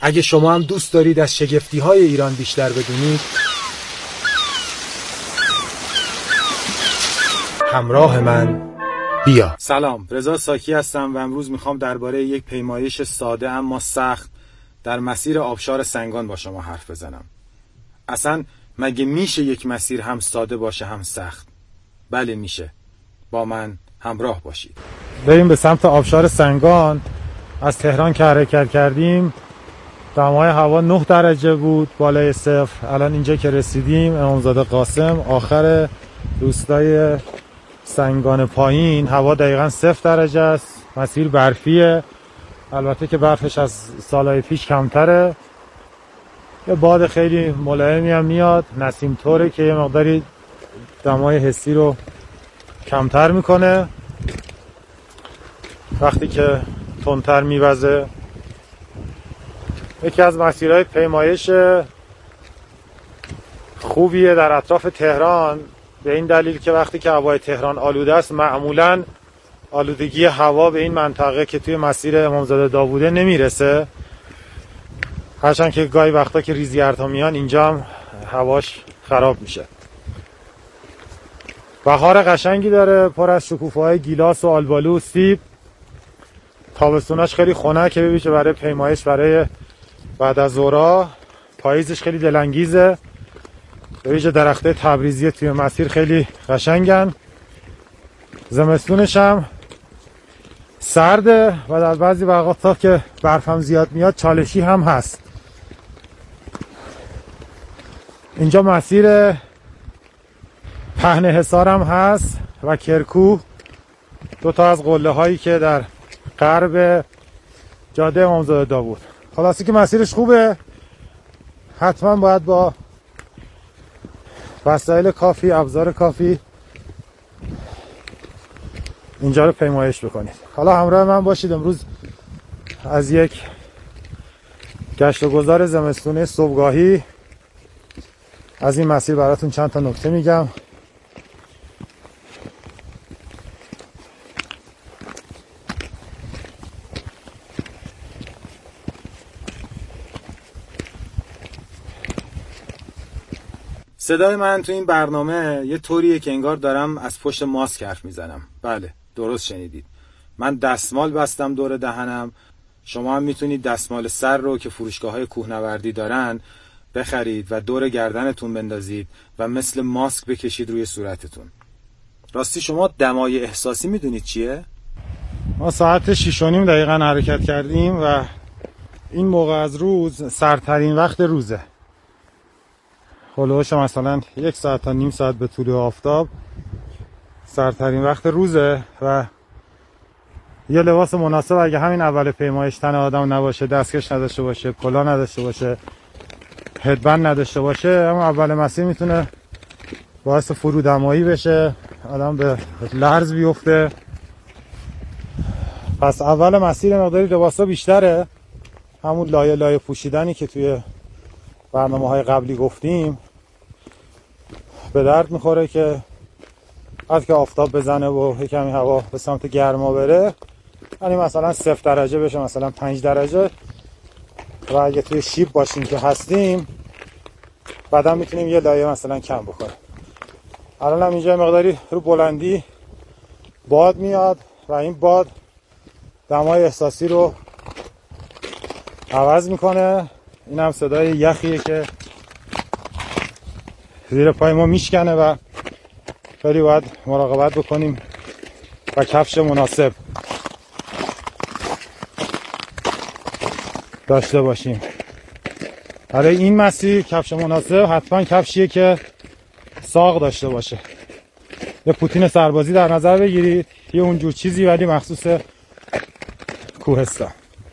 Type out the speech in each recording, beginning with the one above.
اگه شما هم دوست دارید از شگفتی‌های ایران بیشتر بدونید، همراه من بیا. سلام، رضا ساکی هستم و امروز میخوام درباره یک پیمایش ساده اما سخت در مسیر آبشار سنگان با شما حرف بزنم. اصلا مگه میشه یک مسیر هم ساده باشه هم سخت؟ بله میشه. با من همراه باشید. بریم به سمت آبشار سنگان. از تهران که حرکت کردیم دمای هوا 9 درجه بود بالای صفر. الان اینجا که رسیدیم امامزاده قاسم، آخر روستای سنگان پایین، هوا دقیقاً 0 درجه است. مسیر برفیه، البته که برفش از سالهای پیش کمتره. یه باد خیلی ملایمی هم میاد، نسیم طوره که یه مقداری دمای حسی رو کمتر میکنه وقتی که تندتر میوزه. یکی از مسیرهای پیمایش خوبیه در اطراف تهران، به این دلیل که وقتی که هوای تهران آلوده است، معمولاً آلودگی هوا به این منطقه که توی مسیر امامزاده داووده نمیرسه، هرچند که گاهی وقتا که ریزی ارتا میان اینجا هم هواش خراب میشه. بهار قشنگی داره، پر از شکوفه‌های گیلاس و آلبالو و سیب. تابستوناش خیلی خنکه، ببینید برای پیمایش برای بعد از ظهرها. پاییزش خیلی دلانگیزه، ببینید درخته تبریزی توی مسیر خیلی قشنگن. زمستونش هم سرده و در بعضی وقتا که برف هم زیاد میاد چالشی هم هست. اینجا مسیر پهن حصار هم هست و کرکوه، دو تا از قله هایی که در غرب جاده امامزاده داوود. خلاصی که مسیرش خوبه، حتما باید با وسایل کافی، ابزار کافی اینجا رو پیمایش بکنید. حالا همراه من باشید. امروز از یک گشت و گذار زمستونه صبحگاهی از این مسیر براتون چند تا نکته میگم. صدای من تو این برنامه یه طوریه که انگار دارم از پشت ماسک حرف میزنم. بله، درست شنیدید. من دستمال بستم دور دهنم. شما هم میتونید دستمال سر رو که فروشگاه‌های کوهنوردی دارن بخرید و دور گردنتون بندازید و مثل ماسک بکشید روی صورتتون. راستی شما دمای احساسی میدونید چیه؟ ما ساعت 6:30 دقیقاً حرکت کردیم و این موقع از روز سردترین وقت روزه. هلوش مثلا 1 ساعت تا نیم ساعت به طول آفتاب سردترین وقت روزه و یه لباس مناسب اگه همین اول پیمایش تن آدم نباشه، دستکش نداشته باشه، کلاه نداشته باشه، هدبند نداشته باشه، اما اول مسیر میتونه باعث فرودمایی بشه، آدم به لرز بیفته. پس اول مسیر مقداری لباسا بیشتره، همون لایه لایه پوشیدنی که توی برنامه‌های قبلی گفتیم به درد میخوره که وقتی که آفتاب بزنه و کمی هوا به سمت گرما بره، یعنی مثلا 0 درجه بشه، مثلا 5 درجه، و اگه توی شیب باشیم که هستیم بعدا میتونیم یه لایه مثلا کم بکنیم. الان هم اینجا مقداری رو بلندی باد میاد و این باد دمای احساسی رو عوض میکنه. این هم صدای یخیه که زیر پای ما میشکنه و خیلی باید مراقبت بکنیم و کفش مناسب داشته باشیم. برای این مسیر کفش مناسب حتما کفشیه که ساق داشته باشه. یه پوتین سربازی در نظر بگیرید، یه اونجور چیزی ولی مخصوص کوهستان.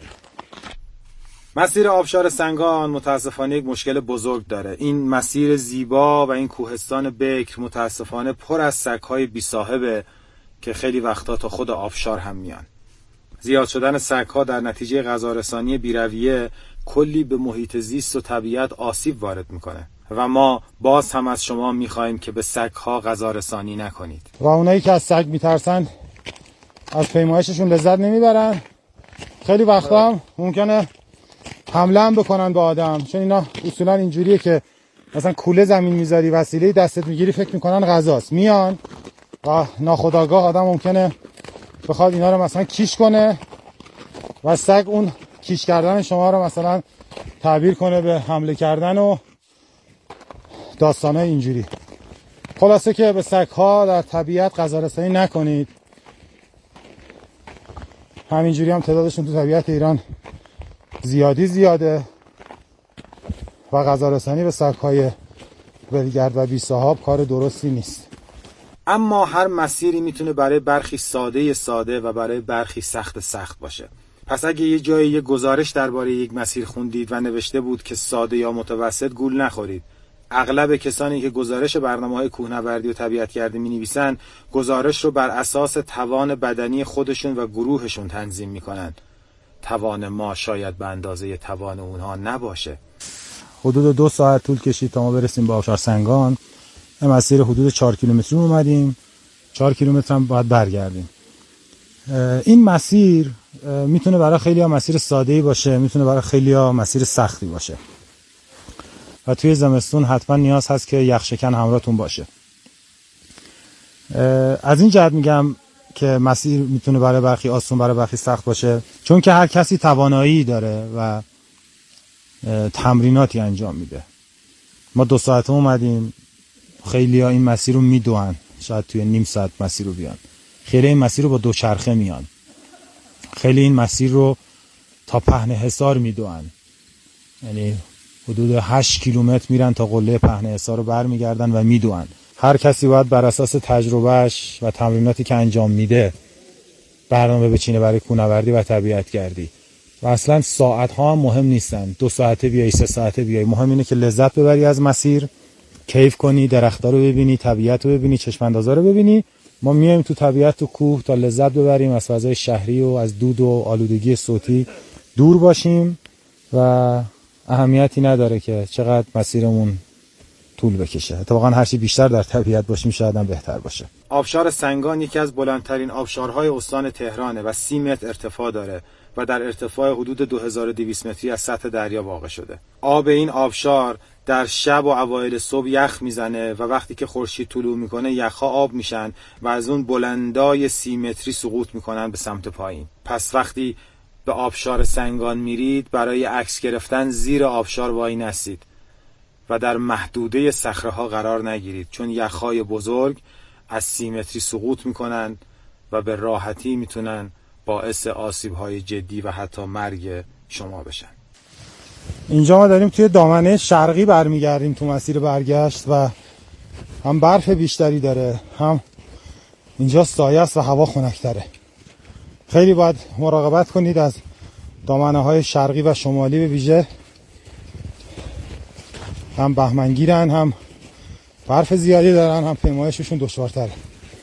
مسیر آبشار سنگان متاسفانه یک مشکل بزرگ داره. این مسیر زیبا و این کوهستان بکر متاسفانه پر از سگ‌های بی صاحبه که خیلی وقتا تا خود آبشار هم میان. زیاد شدن سگ‌ها در نتیجه غذارسانی بی‌رویه کلی به محیط زیست و طبیعت آسیب وارد میکنه و ما باز هم از شما میخوایم که به سگ‌ها غذارسانی نکنید. و اونایی که از سگ میترسن از پیمایششون لذت نمیبرن. خیلی وقتا هم ممکنه حمله هم بکنن به آدم، چون اینا اصولا اینجوریه که مثلا کوله زمین میذاری وسیله دستت میگیری فکر میکنن غذاست، میان و ناخودآگاه آدم ممکنه بخواد اینا رو مثلا کیش کنه و سگ اون کیش کردن شما رو مثلا تعبیر کنه به حمله کردن و داستانای اینجوری. خلاصه که به سگ‌ها در طبیعت غذا رسانی نکنید. همینجوری هم تعدادشون تو طبیعت ایران زیاده و غذا رسانی به سگ‌های ولگرد و بی‌صاحب کار درستی نیست. اما هر مسیری میتونه برای برخی ساده و برای برخی سخت باشه. پس اگه یه جایی یه گزارش درباره یک مسیر خوندید و نوشته بود که ساده یا متوسط، گول نخورید. اغلب کسانی که گزارش برنامه‌های کوهنوردی و طبیعت‌گردی می‌نویسن، گزارش رو بر اساس توان بدنی خودشون و گروهشون تنظیم می‌کنن. توان ما شاید به اندازه توان اونها نباشه. حدود 2 ساعت طول کشید تا ما برسیم به آبشار سنگان. مسیر حدود 4 کیلومتری اومدیم. 4 کیلومتر هم باید برگردیم. این مسیر میتونه برای خیلی‌ها مسیر ساده‌ای باشه، میتونه برای خیلی‌ها مسیر سختی باشه. و توی زمستون حتما نیاز هست که یخشکن همراهتون باشه. از این جهت میگم که مسیر میتونه برای برخی آسون برای برخی سخت باشه، چون که هر کسی توانایی داره و تمریناتی انجام میده. ما 2 ساعت اومدیم، خیلی‌ها این مسیر رو میدوئن، شاید توی نیم ساعت مسیر رو بیان. خیلی این مسیر رو با دوچرخه میان. خیلی این مسیر رو تا پهن حصار میدوئن. یعنی حدود 8 کیلومتر میرن تا قله پهن حصار رو برمیگردن و میدوئن. هر کسی باید بر اساس تجربهش و تمریناتی که انجام میده برنامه بچینه برای کوهنوردی و طبیعت‌گردی. و اصلا ساعت ها هم مهم نیستن، 2 ساعته بیای 3 ساعته بیای، مهم اینه که لذت ببری از مسیر، کیف کنی، درخت‌ها رو ببینی، طبیعت رو ببینی، چشم اندازا رو ببینی. ما میایم تو طبیعت تو کوه تا لذت ببریم، از فضای شهری و از دود و آلودگی صوتی دور باشیم و اهمیتی نداره که چقدر مسیرمون طول بکشه. اتفاقا هر چی بیشتر در طبیعت باشیم شاید هم بهتر باشه. آبشار سنگان یکی از بلندترین آبشارهای استان تهرانه و 30 متر ارتفاع داره و در ارتفاع حدود 2200 متری از سطح دریا واقع شده. آب این آبشار در شب و اوایل صبح یخ میزنه و وقتی که خورشید طلوع میکنه یخها آب میشن و از اون بلندای 30 متری سقوط میکنن به سمت پایین. پس وقتی به آبشار سنگان میرید برای عکس گرفتن زیر آبشار وای نستید و در محدوده صخره‌ها قرار نگیرید، چون یخهای بزرگ از 30 متری سقوط میکنن و به راحتی میتونن باعث آسیب‌های جدی و حتی مرگ شما بشن. اینجا ما داریم توی دامنه شرقی برمیگردیم تو مسیر برگشت و هم برف بیشتری داره، هم اینجا سایه است و هوا خنک‌تره. خیلی باید مراقبت کنید از دامنه‌های شرقی و شمالی به ویژه. هم بهمنگیرن، هم برف زیادی دارن، هم پیمایششون دشوارتره.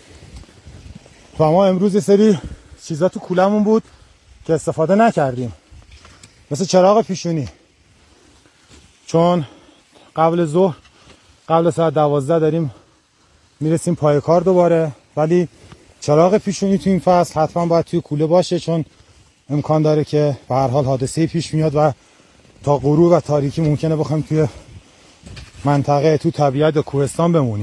و ما امروز یه سری چیزا تو کولمون بود که استفاده نکردیم، مثل چراغ پیشونی، چون قبل ظهر قبل ساعت 12 داریم میرسیم پای کار دوباره، ولی چراغ پیشونی تو این فصل حتما باید توی کوله باشه، چون امکان داره که به هر حال حادثه پیش میاد و تا غروب و تاریکی ممکنه بخوایم توی منطقه تو طبیعت و کوهستان بمونیم.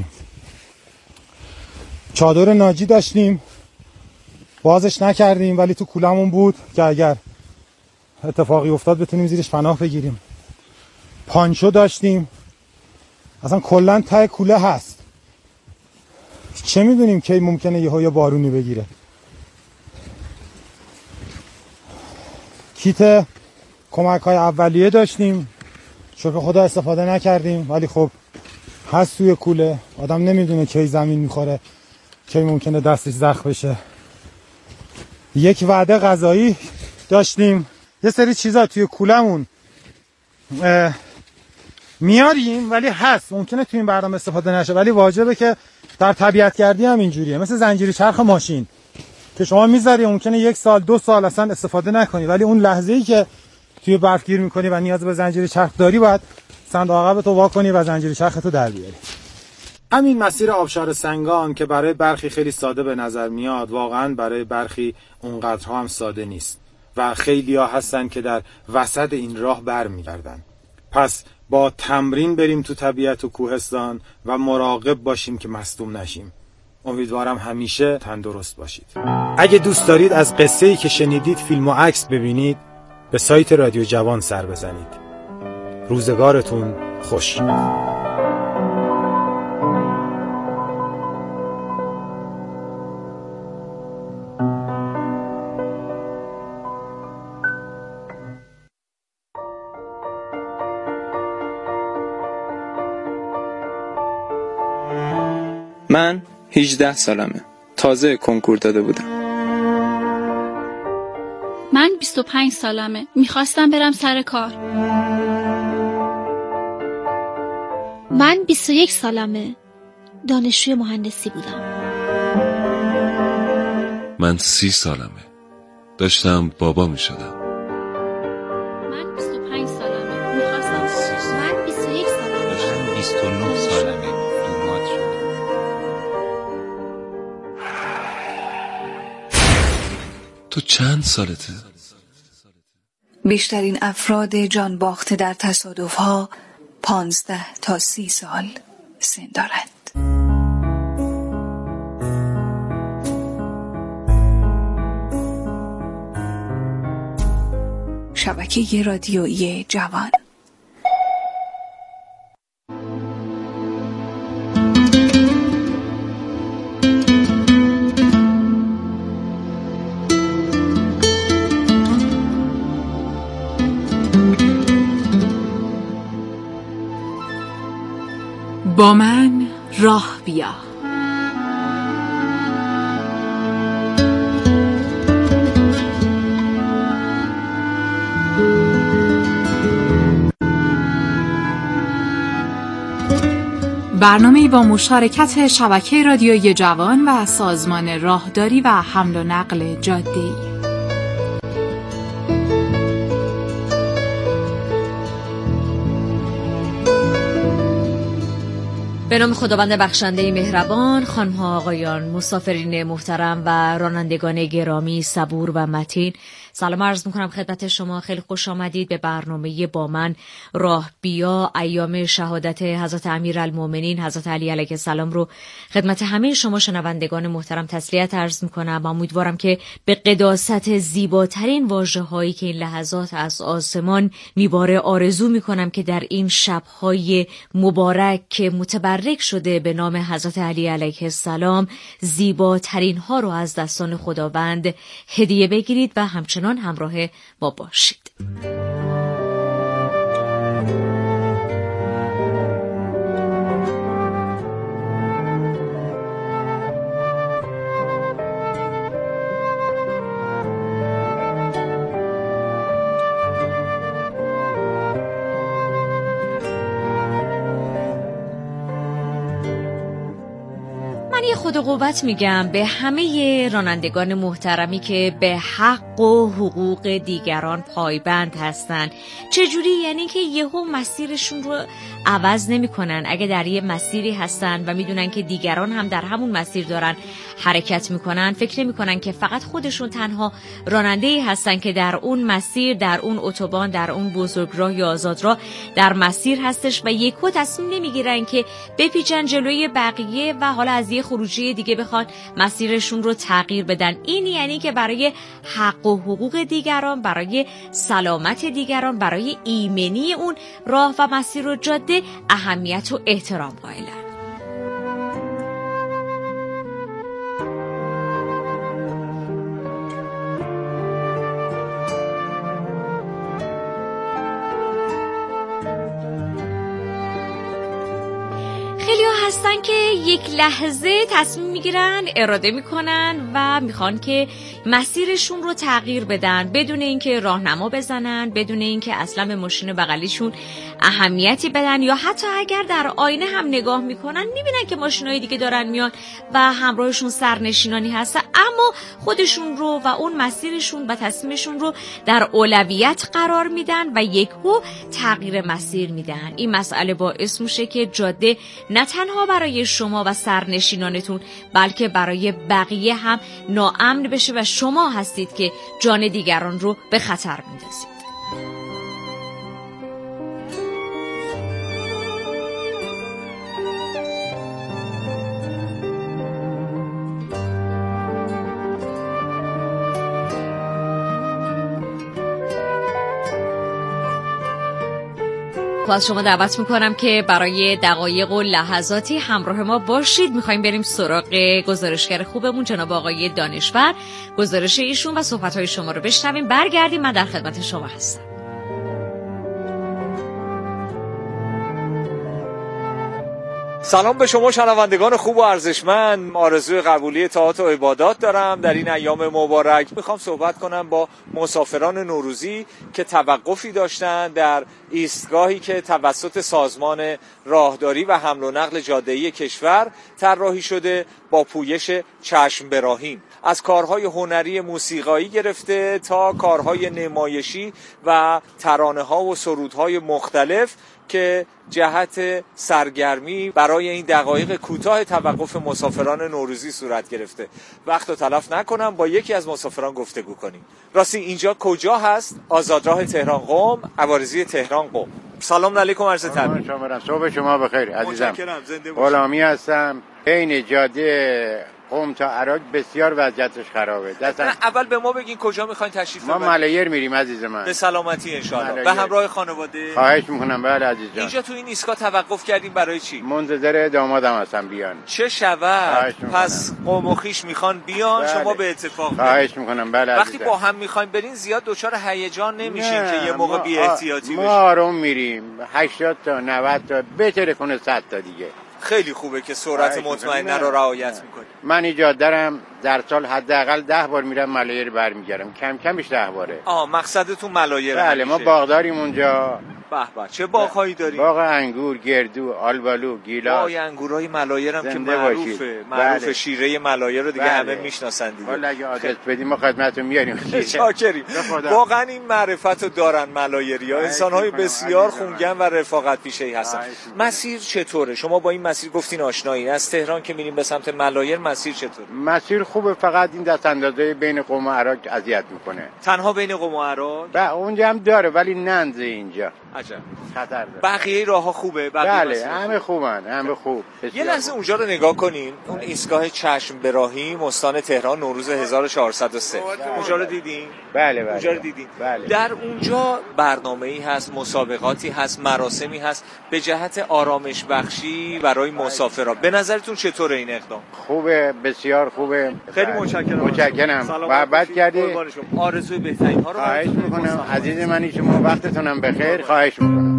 چادر ناجی داشتیم، بازش نکردیم، ولی تو کولمون بود که اگر اتفاقی افتاد بتونیم زیرش پناه بگیریم. پانچو داشتیم، اصلا کلا ته کوله هست، چه میدونیم کی ممکنه یه بارونی بگیره. کیت کمک های اولیه داشتیم، شکر خدا استفاده نکردیم، ولی خب هست توی کوله، آدم نمیدونه کی زمین میخوره، کی ممکنه دستش زخم بشه. یک وعده غذایی داشتیم. یه سری چیزا توی کولمون میاریم ولی هست، ممکنه توی این برنامه استفاده نشه، ولی واجبه که در طبیعت‌گردی هم اینجوریه. مثل زنجیره چرخ ماشین که شما میذاری ممکنه 1 سال 2 سال اصلا استفاده نکنی، ولی اون لحظه‌ای که توی برف گیر میکنی و نیاز به زنجیره چرخ داری باید صندوق عقبتو وا کنی و زنجیره چرختو در بیاری. همین مسیر آبشار سنگان که برای برخی خیلی ساده به نظر میاد، واقعا برای برخی اونقدرها هم ساده نیست و خیلی‌ها هستن که در وسط این راه برمیگردن. پس با تمرین بریم تو طبیعت و کوهستان و مراقب باشیم که مصدوم نشیم. امیدوارم همیشه تندرست باشید. اگه دوست دارید از قصه‌ای که شنیدید فیلم و عکس ببینید، به سایت رادیو جوان سر بزنید. روزگارتون خوش. من 18 سالمه. تازه کنکور داده بودم. من 25 سالمه. میخواستم برم سر کار. من 21 سالمه. دانشجوی مهندسی بودم. من 30 سالمه. داشتم بابا میشدم. من 25 سالمه. میخواستم. من 21 سالمه. داشتم 29 سالمه. دومات شدم. تو چند سالته؟ بیشترین افراد جان باخته در تصادف‌ها 15 تا 30 سال سن دارند. شبکه رادیویی جوان. با من راه بیا. برنامه‌ای با مشارکت شبکه رادیویی جوان و سازمان راهداری و حمل و نقل جاده‌ای. به نام خداوند بخشنده مهربان، خانم‌ها آقایان، مسافرین محترم و رانندگان گرامی صبور و متین، سلام عرض میکنم خدمت شما. خیلی خوش آمدید به برنامه با من راه بیا. ایام شهادت حضرت امیرالمومنین حضرت علی علیه السلام رو خدمت همه شما شنوندگان محترم تسلیت عرض میکنم و امیدوارم که به قداست زیباترین واژه‌هایی که این لحظات از آسمان میباره آرزو میکنم که در این شب‌های مبارک که متبرک شده به نام حضرت علی علیه السلام زیباترین ها رو از دستان خداوند هدیه بگیرید و همچنان همراه ما باشید. خود قوت میگم به همه رانندگان محترمی که به حق و حقوق دیگران پایبند هستن. چجوری؟ یعنی که یهو مسیرشون رو عوض نمی کنن. اگه در یه مسیری هستن و میدونن که دیگران هم در همون مسیر دارن حرکت میکنن، فکر نمی کنن که فقط خودشون تنها راننده‌ای هستن که در اون مسیر، در اون اتوبان، در اون بزرگراه یا آزادراه در مسیر هستش و یکو تصمیم نمیگیرن که بپیچن جلوی بقیه و حالا از یه خروجی دیگه بخوان مسیرشون رو تغییر بدن. این یعنی که برای حق و حقوق دیگران، برای سلامت دیگران، برای ایمنی اون راه و مسیر و جاده اهمیت و احترام قائلن. هستن که یک لحظه تصمیم میگیرن، اراده میکنن و میخوان که مسیرشون رو تغییر بدن بدون اینکه راهنما بزنن، بدون اینکه اصلا به ماشین بغلیشون اهمیتی بدن، یا حتی اگر در آینه هم نگاه میکنن میبینن که ماشینای دیگه دارن میان و همراهشون سرنشینانی هستن، اما خودشون رو و اون مسیرشون و تصمیمشون رو در اولویت قرار میدن و یکو تغییر مسیر میدن. این مسئله باعث میشه که جاده نه تنها تنها برای شما و سرنشینانتون بلکه برای بقیه هم ناامن بشه و شما هستید که جان دیگران رو به خطر میندازید. از شما دعوت میکنم که برای دقایق و لحظاتی همراه ما باشید. میخوایم بریم سراغ گزارشگر خوبمون جناب آقای دانشور، گزارش ایشون و صحبتهای شما رو بشنویم. برگردیم، من در خدمت شما هستم. سلام به شما شنوندگان خوب و ارزشمند. آرزوی قبولی طاعات و عبادات دارم در این ایام مبارک. میخوام صحبت کنم با مسافران نوروزی که توقفی داشتن در ایستگاهی که توسط سازمان راهداری و حمل و نقل جاده‌ای کشور طراحی شده با پویش چشم براهیم. از کارهای هنری موسیقایی گرفته تا کارهای نمایشی و ترانه‌ها و سرودهای مختلف که جهت سرگرمی برای این دقایق کوتاه توقف مسافران نوروزی صورت گرفته. وقت رو تلف نکنم، با یکی از مسافران گفتگو کنیم. راستی اینجا کجا هست؟ آزادراه تهران قم، عوارضی تهران قم. سلام علیکم، عرض تبریک. صبح شما بخیر عزیزم. متشکرم، زنده باشید. غلامی هستم. بین جاده قم تا عراق بسیار وضعیتش خرابه. اول به ما بگین کجا میخواین تشریف ببرید؟ ما ملایر میریم عزیز من. به سلامتی ان شاءالله. به همراه خانواده. خواهش میکنم. بله عزیز جان. اینجا تو این ایستگاه توقف کردیم برای چی؟ منتظر دامادم هستم بیان. چه شود؟ پس قوم و خویش میخوان بیان. بله. شما به اتفاق خواهش میکنم. بله عزیز. وقتی با هم میخواین برین زیاد دچار هیجان نمیشین که یه موقع بی احتیاطی بشین؟ ما آروم میریم. 80 تا 90 تا بهتره کنه 100 تا دیگه. خیلی خوبه که سرعت مطمئنه رو رعایت میکنی. من ایجاد دارم در سال حداقل 10 بار میرم ملایر برمیگردم، کم کمش 10 باره. مقصدتون ملایر؟ بله ما باغداریم اونجا. به به، چه باغ‌هایی دارید؟ باغ انگور، گردو، آلبالو، گیلاس. وای انگورای ملایر هم که معروفه. بله. شیره ملایر رو دیگه همه میشناسن دیگه. والا اگه آدرس بدیم ما خدمتتون میاریم. شاکریم. واقعا این معرفت رو دارن ملایری‌ها. انسان‌های بسیار خونگن و رفاقت پیشه‌ای هستن. مسیر چطوره؟ شما با این مسیر گفتین آشنایی. از تهران که میریم به سمت ملایر مسیر چطوره؟ مسیر خوبه، فقط این دست اندازه بین قم و عراق اذیت میکنه. تنها بین قم و عراق؟ بله اونجا هم داره ولی ننزه اینجا. عجب. خطر داره. بقیه راه‌ها خوبه؟ بله همه خوبن، همه خوب. یه لحظه اونجا رو نگاه کنین. اون ایستگاه چشم براهیم استان تهران نوروز 1403. اونجا رو دیدین؟ بله بله. اونجا رو دیدین؟ بله. در اونجا برنامه‌ای هست، مسابقاتی هست، مراسمی هست به جهت آرامش بخشی برای مسافران. به نظرتون چطوره این اقدام؟ خوبه، بسیار خوبه. خیلی متشکرم. متشکرم. محبت کردی. آرزوی بهترین ها رو خواهش می‌کنم. عزیز من شما وقتتونم بخیر. خواهش می‌کنم.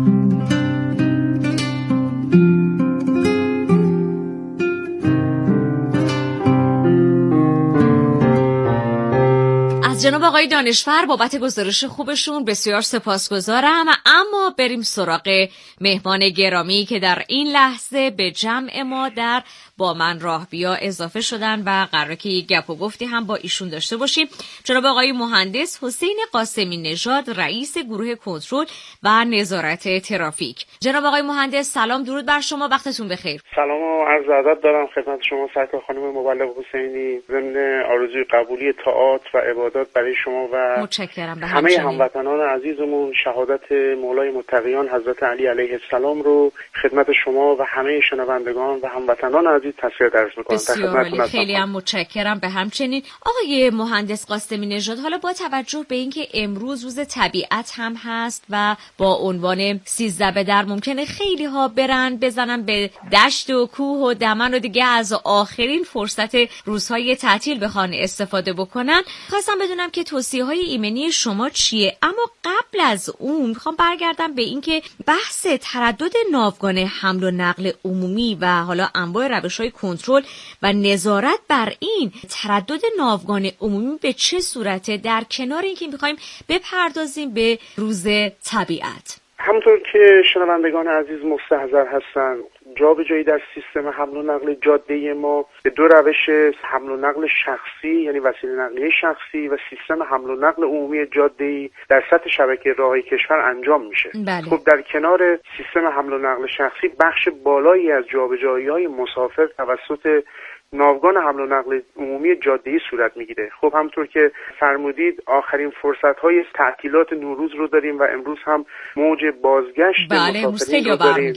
جناب آقای دانشور بابت گزارش خوبشون بسیار سپاسگزارم. اما بریم سراغ مهمان گرامی که در این لحظه به جمع ما در با من راه بیا اضافه شدن و قراره که یک گپ و گفتی هم با ایشون داشته باشیم. جناب آقای مهندس حسین قاسمی نژاد، رئیس گروه کنترل و نظارت ترافیک. جناب آقای مهندس سلام، درود بر شما، وقتتون بخیر. سلام و عرض ادب دارم خدمت شما سرکار خانم مبلغ حسینی، ضمن آرزوی قبولی طاعات و عبادات برای شما و متشکرم به همه هموطنان عزیزمون. شهادت مولای متقیان حضرت علی علیه السلام رو خدمت شما و همه شنوندگان و هموطنان عزیز تسلیت عرض می‌کنم. بسیار خیلی هم متشکرم. به همچنین آقای مهندس قاسمی نژاد، حالا با توجه به اینکه امروز روز طبیعت هم هست و با عنوان 13 به در ممکنه خیلی ها برن بزنن به دشت و کوه و دمن و دیگه از آخرین فرصت روزهای تعطیل بخوان استفاده بکنن، خواستم بدونم که توصیه‌های ایمنی شما چیه؟ اما قبل از اون میخوام برگردم به اینکه بحث تردد ناوگان حمل و نقل عمومی و حالا انواع روش‌های کنترل و نظارت بر این تردد ناوگان عمومی به چه صورته، در کنار اینکه میخوایم بپردازیم به روز طبیعت. همونطور که شنوندگان عزیز مستحضر هستند، جابجایی در سیستم حمل و نقل جاده‌ای ما به دو روش حمل و نقل شخصی یعنی وسیله نقلیه شخصی و سیستم حمل و نقل عمومی جاده‌ای در سطح شبکه راههای کشور انجام میشه. بله. خب در کنار سیستم حمل و نقل شخصی بخش بالایی از جابجایی‌های مسافر توسط ناوگان حمل و نقل عمومی جاده‌ای صورت میگیره. خب همونطور که فرمودید آخرین فرصت‌های تعطیلات نوروز رو داریم و امروز هم موج بازگشت مسافرین رو داریم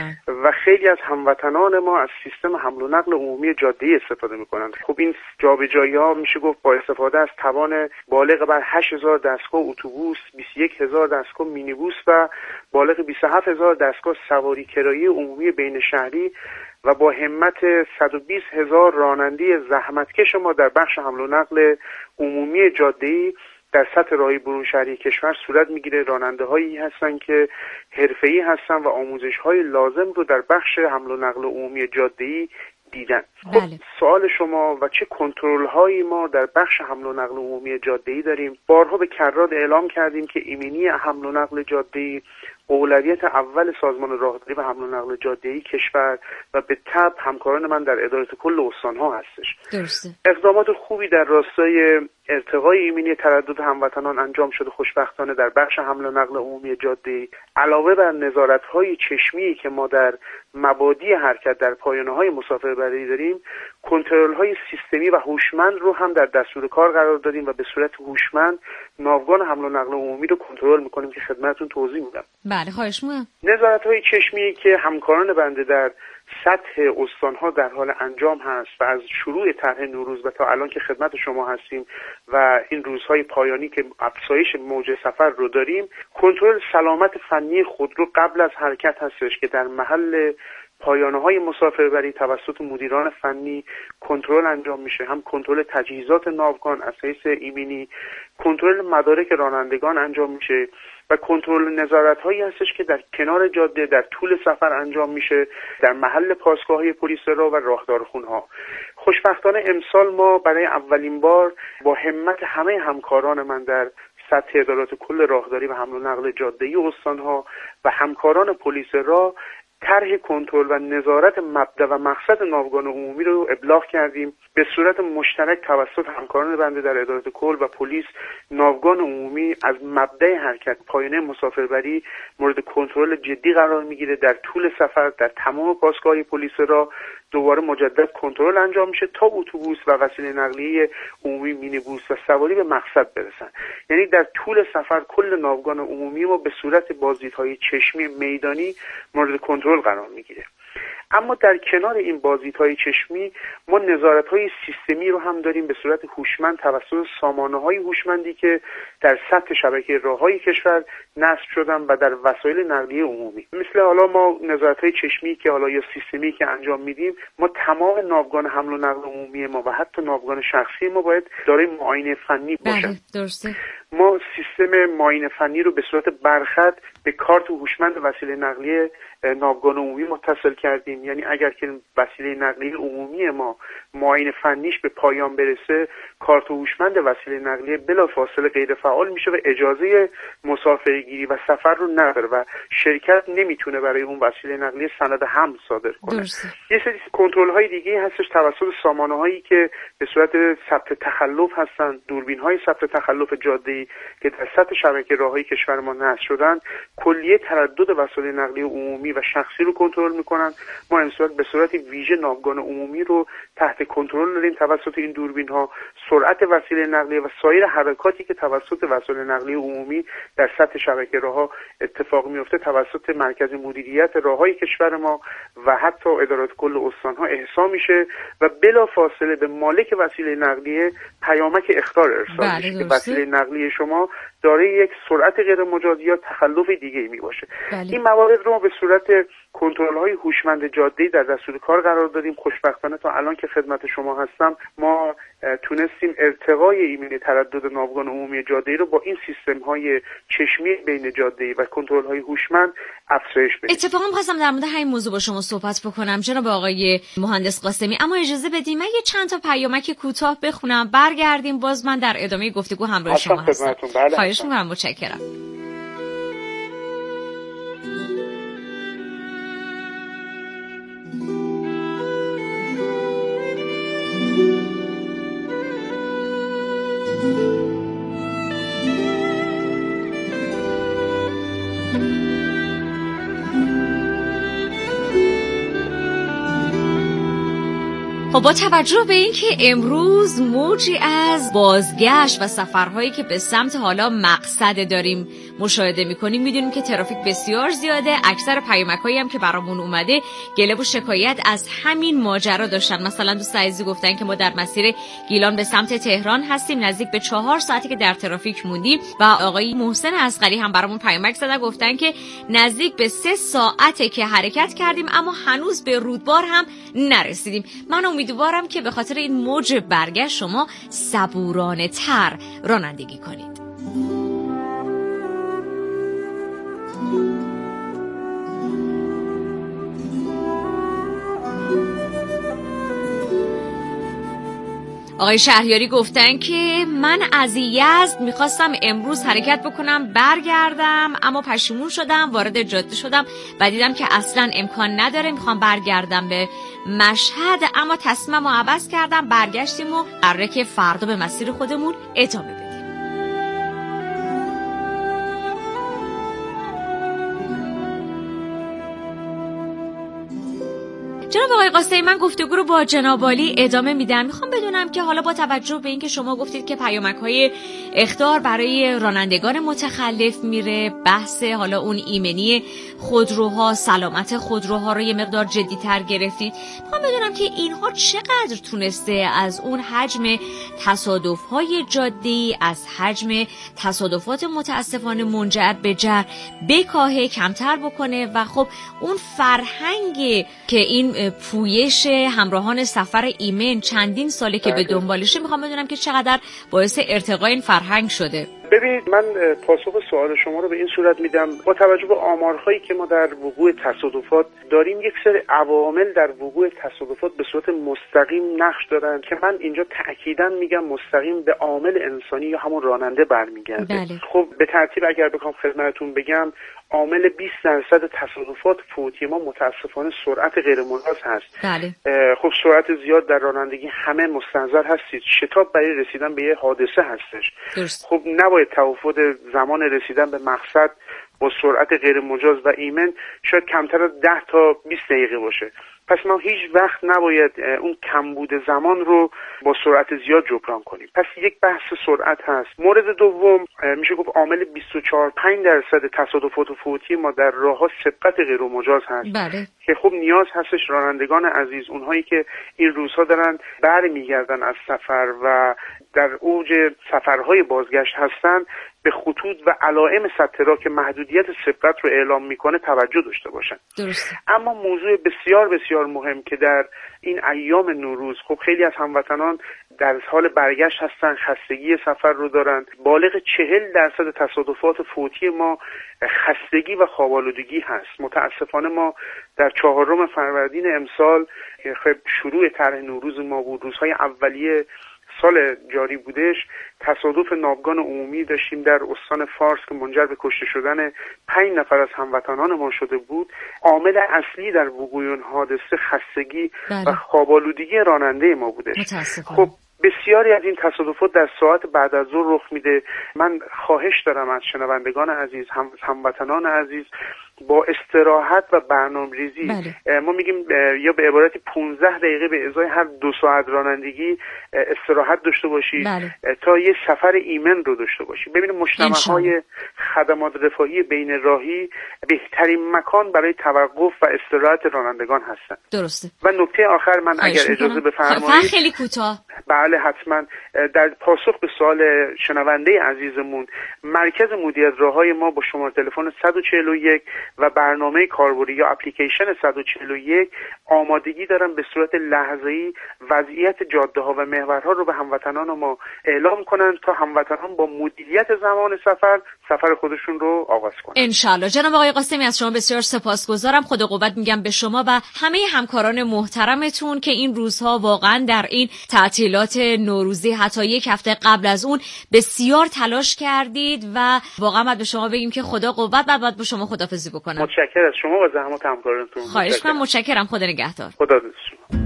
و خیلی از هموطنان ما از سیستم حمل و نقل عمومی جاده‌ای استفاده میکنند. خب این جابجایی‌ها میشه گفت با استفاده از توان بالغ بر 8000 دستگاه اتوبوس، 21000 دستگاه مینیبوس و بالغ 27000 دستگاه سواری کرایه عمومی بین شهری و با همت 120,000 راننده زحمتکش ما در بخش حمل و نقل عمومی جاده‌ای در سطح راهی برون شهری کشور صورت میگیره. راننده هایی هستن که حرفه‌ای هستن و آموزش های لازم رو در بخش حمل و نقل عمومی جاده‌ای دیدن. خب سوال شما و چه کنترل هایی ما در بخش حمل و نقل عمومی جاده‌ای داریم؟ بارها به کرات اعلام کردیم که ایمنی حمل و نقل جاده‌ای اولویت اول سازمان راهداری و حمل و نقل جاده‌ای کشور و به تبع همکاران من در اداره کل استان‌ها هستش. درسته. اقدامات خوبی در راستای ارتقای ایمنی تردد هموطنان انجام شده خوشبختانه در بخش حمل و نقل عمومی جاده‌ای. علاوه بر نظارت‌های چشمی که ما در مبادی حرکت در پایانه‌های مسافربری داریم، کنترل‌های سیستمی و هوشمند رو هم در دستور کار قرار دادیم و به صورت هوشمند ناوگان حمل و نقل عمومی رو کنترل می‌کنیم که خدمتتون توضیح میدم. بله خواهش می‌کنم. نظارت‌های چشمی که همکاران بنده در سطح استان‌ها در حال انجام هست و از شروع طرح نوروز و تا الان که خدمت شما هستیم و این روزهای پایانی که افزایش موج سفر رو داریم، کنترل سلامت فنی خودرو قبل از حرکت هستش که در محل پایانه‌های مسافربری توسط مدیران فنی کنترل انجام میشه. هم کنترل تجهیزات ناوگان از حیث ایمنی، کنترل مدارک رانندگان انجام میشه و کنترل نظارت‌هایی هستش که در کنار جاده در طول سفر انجام میشه در محل پاسگاه‌های پلیس راه و راهدارخونه‌ها. خوشبختانه امسال ما برای اولین بار با همت همه همکاران من در سطح ادارات کل راهداری و حمل و نقل جاده‌ای استان‌ها و همکاران پلیس راه طرح کنترل و نظارت مبدا و مقصد ناوگان عمومی رو ابلاغ کردیم. به صورت مشترک توسط همکاران بنده در ادارات کل و پلیس ناوگان عمومی از مبدأ حرکت پایانه مسافربری مورد کنترل جدی قرار میگیره. در طول سفر در تمام پاسگاه‌های پلیس را دوباره مجدد کنترل انجام میشه تا اتوبوس و وسیله نقلیه عمومی مینیبوس و سواری به مقصد برسن. یعنی در طول سفر کل ناوگان عمومی ما به صورت بازدیدهای چشمی میدانی مورد کنترل قرار میگیره. اما در کنار این بازدیدهای چشمی ما نظارت‌های سیستمی رو هم داریم به صورت هوشمند توسط سامانه‌های هوشمندی که در سطح شبکه راه‌های کشور نصب شدن و در وسایل نقلیه عمومی. مثل حالا ما نظارت‌های چشمی که حالا یا سیستمی که انجام میدیم، ما تمام ناوگان حمل و نقل عمومی ما و حتی ناوگان شخصی ما باید دارای معاینه فنی باشن. بله درسته. ما سیستم معاینه فنی رو به صورت برخط به کارت هوشمند وسیله نقلیه ناوگان عمومی متصل کردیم. یعنی اگر که وسیله نقلیه عمومی ما معاینه فنیش به پایان برسه، کارت هوشمند وسیله نقلیه بلافاصله غیر فعال میشه و اجازه مسافرگیری و سفر رو نداره و شرکت نمیتونه برای اون وسیله نقلیه سند حمل صادر کنه. یه سری کنترل های دیگه هستش توسط سامانه هایی که به صورت ثبت تخلف هستن، دوربین های ثبت تخلف جاده‌ای که در سطح شبکه راههای کشور ما نصب شدن، کلیه تردد وسایل نقلیه عمومی و شخصی رو کنترل میکنن. ما امسال به صورت ویژه ناوگان عمومی رو تحت کنترل داریم توسط این دوربین ها. سرعت وسیله نقلیه و سایر حرکاتی که توسط وسایل نقلیه عمومی در سطح شبکه راهها اتفاق میفته توسط مرکز مدیریت راههای کشور ما و حتی ادارات کل استان‌ها احصا میشه و بلافاصله به مالک وسیله نقلیه پیامک اخطار ارسال میشه که وسیله نقلیه شما دارای یک سرعت غیر مجاز یا تخلف دیگه می باشه. این موارد رو به صورت کنترل‌های هوشمند جاده‌ای در دستور کار قرار دادیم. خوشبختانه تا الان که خدمت شما هستم ما تونستیم ارتقای ایمنی تردد ناوگان عمومی جاده‌ای رو با این سیستم‌های چشمی بین جاده‌ای و کنترل‌های هوشمند افزایش بدیم. اتفاقا می‌خواستم در مورد همین موضوع با شما صحبت بکنم جناب آقای مهندس قاسمی، اما اجازه بدید من یه چند تا پیامک کوتاه بخونم برگردیم باز من در ادامه گفتگو همراه شما هستم. خواهش می‌کنم. متشکرم. خب با توجه به اینکه امروز موجی از بازگشت و سفرهایی که به سمت حالا مقصد داریم مشاهده میکنیم، میدونیم که ترافیک بسیار زیاده. اکثر پیامک‌هایی هم که برامون اومده گله و شکایت از همین ماجرا داشتن. مثلا دوست عزیزی گفتن که ما در مسیر گیلان به سمت تهران هستیم، نزدیک به 4 ساعتی که در ترافیک موندیم. و آقای محسن اصغری هم برامون پیامک زدن، گفتن که نزدیک به 3 ساعته که حرکت کردیم اما هنوز به رودبار هم نرسیدیم. من امیدوارم که به خاطر این موج برگشت شما صبورانه تر رانندگی کنید. آقای شهریاری گفتن که من از یزد میخواستم امروز حرکت بکنم برگردم، اما پشیمون شدم، وارد جاده شدم و دیدم که اصلا امکان نداره. میخوام برگردم به مشهد، اما تصمیممو عوض کردم، برگشتیم و قراره که فردا به مسیر خودمون ادامه بدیم. جناب آقای قاسمی، من گفتگو رو با جناب عالی ادامه میدم. میخوام بدونم که حالا با توجه به اینکه شما گفتید که پیامک‌های اخطار برای رانندگان متخلف میره، بحث حالا اون ایمنی خودروها، سلامت خودروها رو یه مقدار جدی‌تر گرفتید، میخوام بدونم که اینها چقدر تونسته از اون حجم تصادف‌های جاده‌ای، از حجم تصادفات متاسفانه منجر به جرح بکاهه، کمتر بکنه. و خب اون فرهنگ که این پویش همراهان سفر ایمن چندین ساله که به دنبالشه، میخوام بدونم که چقدر باعث ارتقای این فرهنگ شده. ببینید، من پاسخ سوال شما رو به این صورت میدم. با توجه به آمارهایی که ما در وقوع تصادفات داریم، یک سری عوامل در وقوع تصادفات به صورت مستقیم نقش دارن که من اینجا تأکیداً میگم مستقیم به عامل انسانی یا همون راننده برمیگرده. بله. خب به ترتیب اگر بخوام خدمتتون بگم، عامل 20% تصادفات فوتی ما متاسفانه سرعت غیر مجاز هست. بله. خب سرعت زیاد در رانندگی همه مستحضر هستید، شتاب برای رسیدن به یه حادثه هستش. درست. خب نباید تفاوت زمان رسیدن به مقصد با سرعت غیر مجاز و ایمن شاید کمتر از 10 تا 20 دقیقه باشه. پس ما هیچ وقت نباید اون کمبود زمان رو با سرعت زیاد جبران کنیم. پس یک بحث سرعت هست. مورد دوم میشه گفت عامل 24-5% تصادفات فوتی ما در راه‌ها سبقت غیر مجاز هست. بله. که خب نیاز هستش رانندگان عزیز، اونهایی که این روزها دارن برمیگردن از سفر و در اوج سفرهای بازگشت هستن، به خطوط و علائم سترا که محدودیت سبقت رو اعلام میکنه توجه داشته باشن. درسته. اما موضوع بسیار بسیار مهم که در این ایام نوروز خب خیلی از هموطنان در حال برگشت هستن، خستگی سفر رو دارن. بالغ 40% تصادفات فوتی ما خستگی و خواب‌آلودگی هست. متاسفانه ما در 4 فروردین امسال که خب شروع طرح نوروز ما بود، روزهای اولیه سال جاری بودش، تصادف ناوگان عمومی داشتیم در استان فارس که منجر به کشته شدن 5 نفر از هموطنان ما شده بود. عامل اصلی در وقوع اون حادثه خستگی و خواب‌آلودگی راننده ما بودش. خب بسیاری از این تصادفات در ساعت بعد از ظهر رخ میده. من خواهش دارم از شنوندگان عزیز، هموطنان عزیز، با استراحت و برنامه‌ریزی، ما میگیم یا به عبارتی 15 دقیقه به ازای هر 2 ساعت رانندگی استراحت داشته باشید تا یه سفر ایمن رو داشته باشید. ببینید مجتمع‌های خدمات رفاهی بین راهی بهترین مکان برای توقف و استراحت رانندگان هستن. درسته. و نکته آخر من اگر اجازه بفرمایید، خیلی کوتاه. بله حتما. در پاسخ به سوال شنونده عزیزمون، مرکز مدیریت راههای ما با شماره تلفن 141 و برنامه کاربردی یا اپلیکیشن 141 آمادگی دارن به صورت لحظه‌ای وضعیت جاده‌ها و محورها رو به هموطنان ما اعلام کنن تا هموطنان با مدیریت زمان سفر خودشون رو آغاز کنن. انشالله. جناب آقای قاسمی، از شما بسیار سپاسگزارم. خدا قوت میگم به شما و همه همکاران محترمتون که این روزها واقعا در این تعطیلات نوروزی حتی یک هفته قبل از اون بسیار تلاش کردید و واقعا باید به شما بگیم که خدا قوت باید با شما خداحافظی بکنم. متشکرم از شما و زحمات همکارانتون. خواهش می‌کنم. متشکرم. خدا نگهدار. خدا حافظ شما.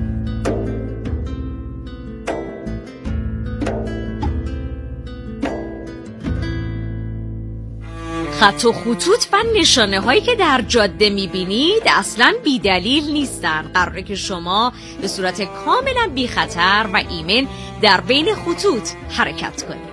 خط و خطوط و نشانه هایی که در جاده میبینید اصلا بی دلیل نیستن. قراره که شما به صورت کاملا بی خطر و ایمن در بین خطوط حرکت کنید.